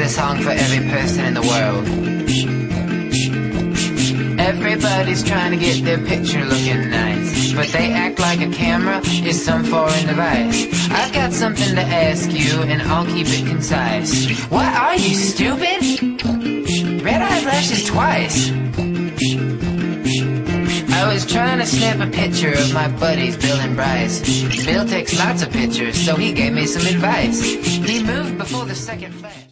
this song for every person in the world. Everybody's trying to get their picture looking nice, but they act like a camera is some foreign device. I've got something to ask you, and I'll keep it concise. What are you, stupid? Red eyelashes twice. I was trying to snap a picture of my buddies Bill and Bryce. Bill takes lots of pictures, so he gave me some advice. He moved before the second flash.